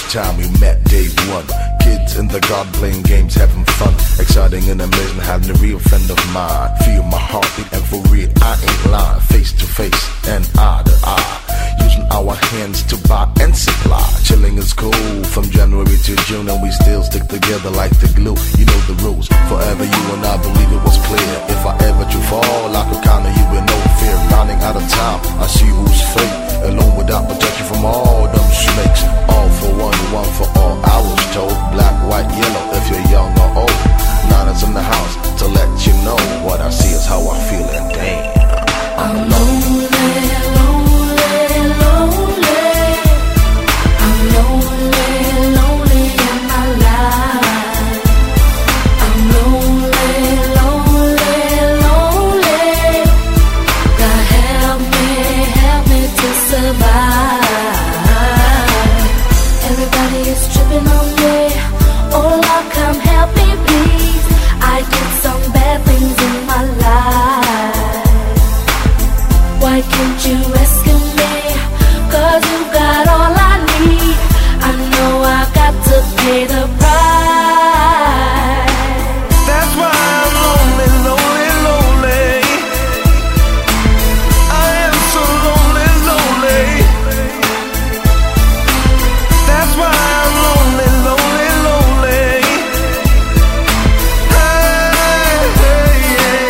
first time we met, day one. Kids in the garden playing games, having fun. Exciting and amazing, having a real friend of mine. Feel my heartbeat and for real, I ain't lying. Face to face and eye to eye. Using our hands to buy and supply. Chilling is cool from January to June, and we still stick together like the glue. You know the rules, forever you and I believe it was clear. If I ever do fall, I could count on you with no fear. Running out of time, I see who's fake. Alone without protection from all them snakes. All for one, one for all. I was told black, white, yellow if you're young or old. Niners in the house to let you know what I see is how I feel, and damn, I'm lonely. Why can't you rescue me? 'Cause you got all I need. I know I got to pay the price. That's why I'm lonely, lonely, lonely. I am so lonely, lonely. That's why I'm lonely, lonely, lonely. Hey, hey, hey.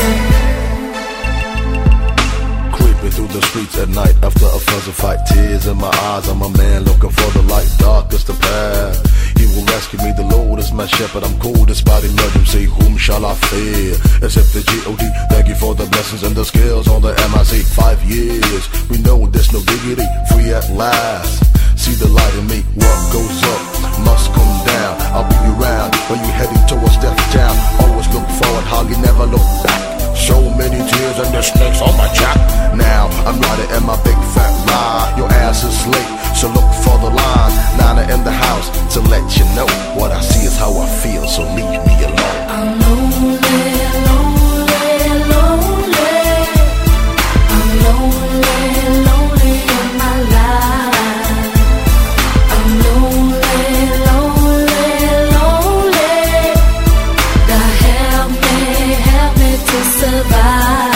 Creeping through the streets at night after a fuzzy fight. Tears in my eyes, I'm a man looking for the light. Dark is the path. He will rescue me, the Lord is my shepherd. I'm cool despite emergency. Whom shall I fear? Except the G.O.D. Thank you for the blessings and the skills on the MIC. 5 years, we know there's no diggity. Free at last. See the light in me. What goes up must come down. I'll be around when you're heading towards death town. Always look forward, hardly never look back. So many tears and the snakes on my jack. Now I'm riding in my big fat ride. Your ass is late, so look for the line. Nana in the house to let you know what I see is how I feel. So leave me alone. I'm lonely, lonely, lonely. I'm lonely, lonely in my life. I'm lonely, lonely, lonely. God help me to survive.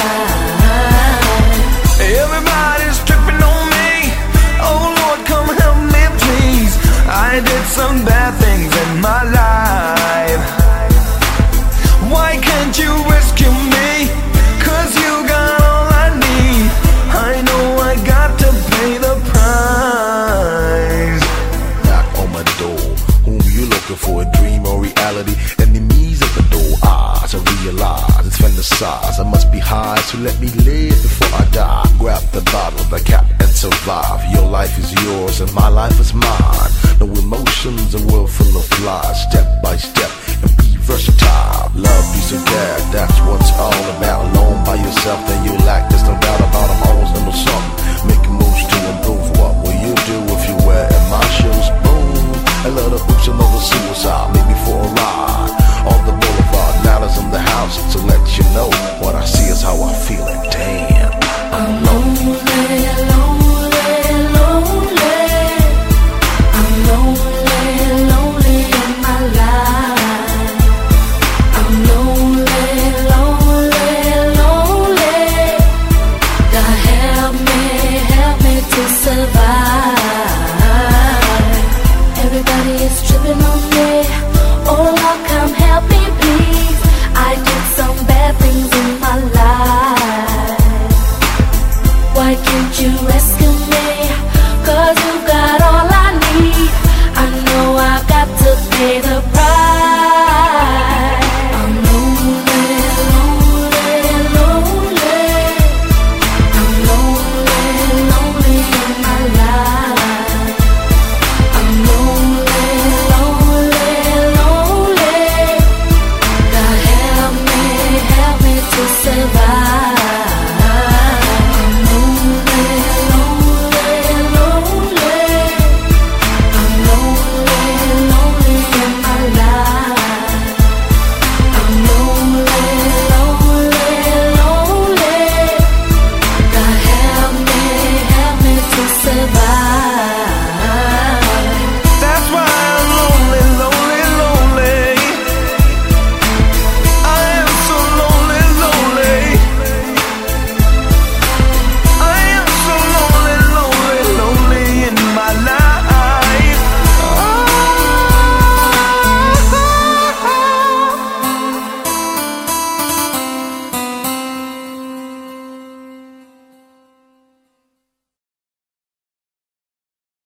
Everybody's tripping on me. Oh Lord, come help me please. I did some bad things in my life. Why can't you rescue me? 'Cause you got all I need. I know I got to pay the price. Knock on my door. Whom you looking for? A dream or reality? Enemies at the door. Eyes, I realize it's fantasize. I must be high, so let me live before I die. Grab the bottle, the cap, and survive. Your life is yours and my life is mine. No emotions, a world full of lies. Step by step and be versatile. Love, peace, and care, that's what's